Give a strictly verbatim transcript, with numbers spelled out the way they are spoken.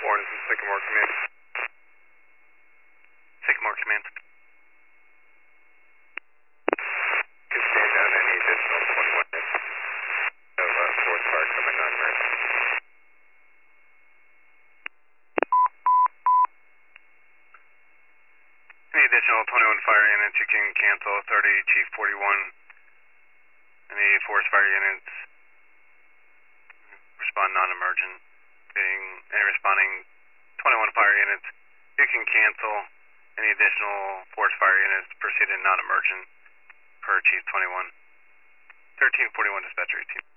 Warren from Sycamore Command. Sycamore Command. Can stand down any additional twenty-one hits of uh, fourth fire coming on right. Any additional twenty-one fire units, you can cancel thirty Chief forty-one. Any forest fire units, respond non-emergent. Being any responding twenty-one fire units, you can cancel any additional forest fire units, proceed in non-emergent per Chief twenty-one. thirteen forty-one dispatcher eighteen.